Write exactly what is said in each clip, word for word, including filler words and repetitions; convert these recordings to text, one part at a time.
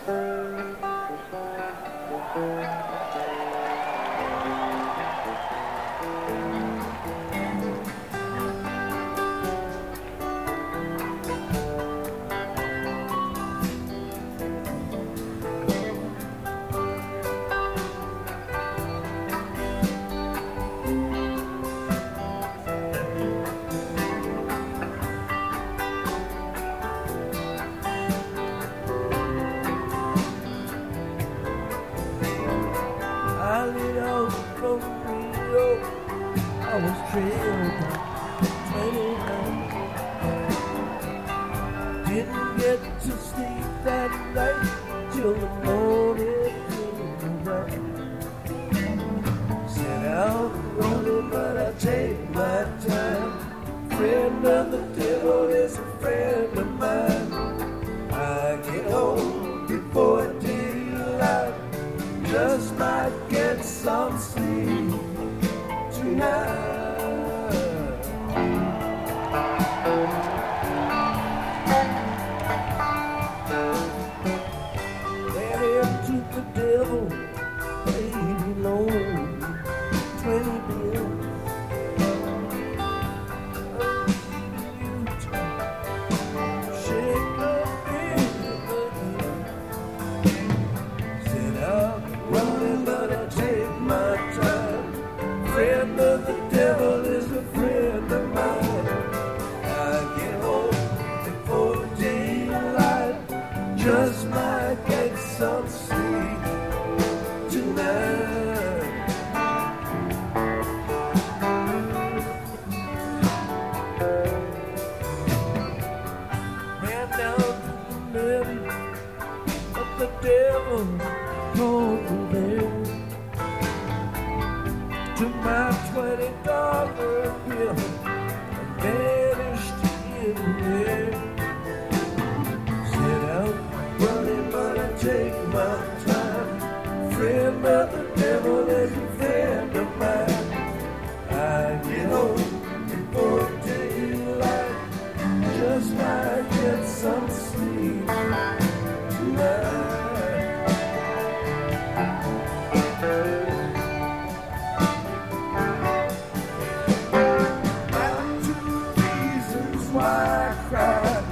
I was trailed twenty-nine. Didn't get to sleep that night till the morning came around. Set out running, but I take my time. Friend of the devil is a friend of mine. I get home before daylight, just might get some sleep tonight. Ran into the devil, paid me loan, twenty bills. Shake up set out running, but I take my time. Friend of the devil is a friend of mine. I get home before daylight, just might get some sleep tonight. Ran down to the levee, but the devil called me there. Took my twenty dollar bill and vanished in the air. Set out running, but I take my time. Friend of the devil is a friend of mine. I get home before daylight, just might get some sleep tonight. Why I cry?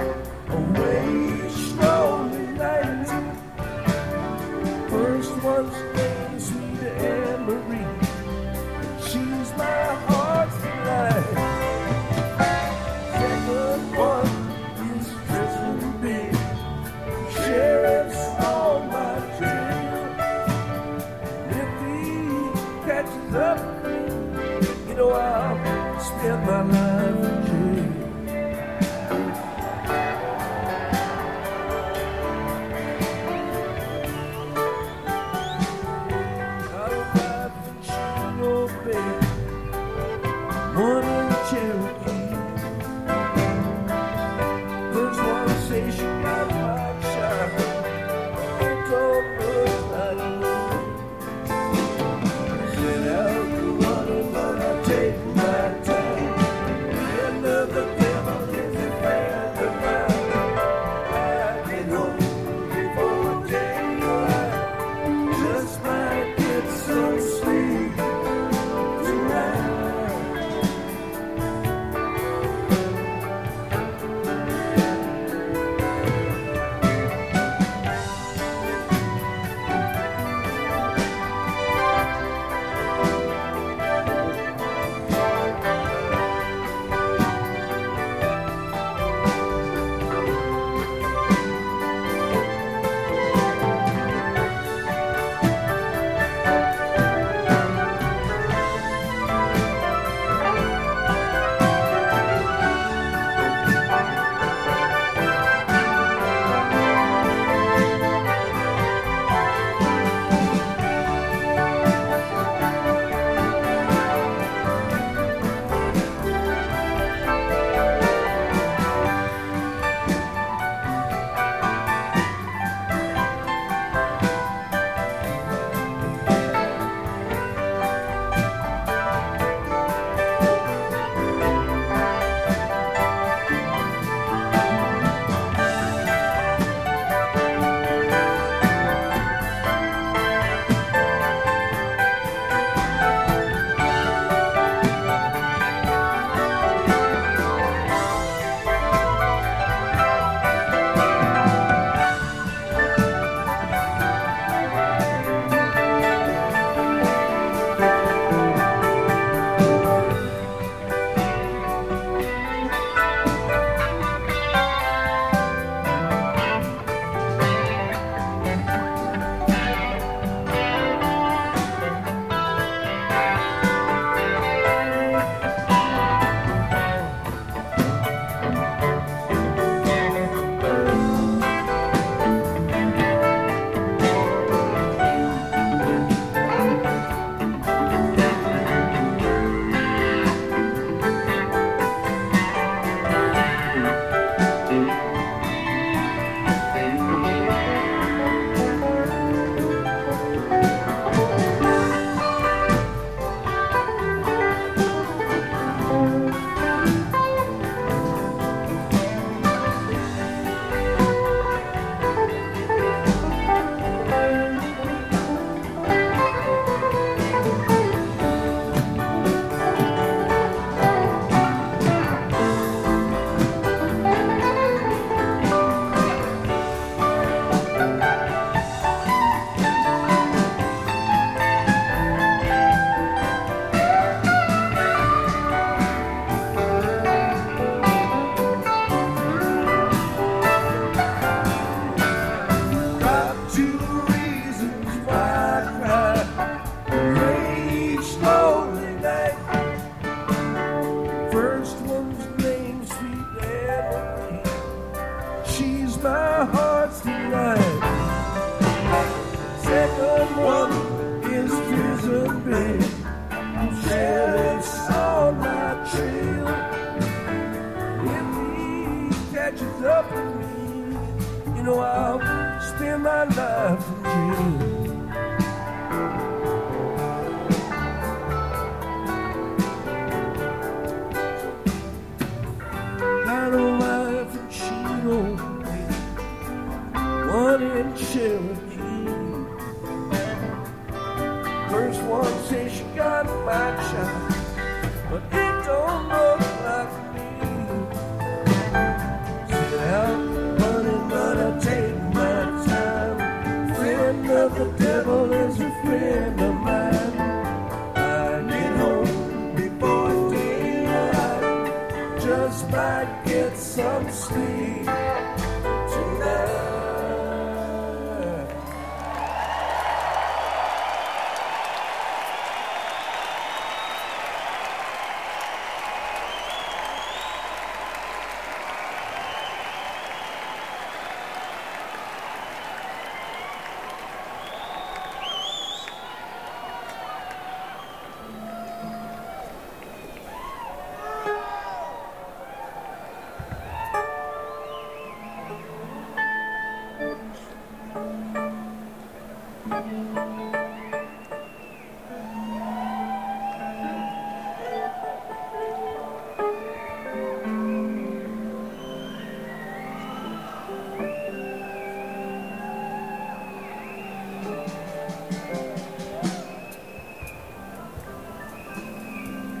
two reasons why I cry. Pray each lonely night. First one's named Sweet Emily. She's my heart's delight. Second one is Prison Babe. Sheriff's on my trail. If he catches up with me, you know I'll spend my life in jail. Got a wife in Chino, one in Cherokee. First one says she got my child, but it don't look like me. Sit out running, but I take my time. Friend of the devil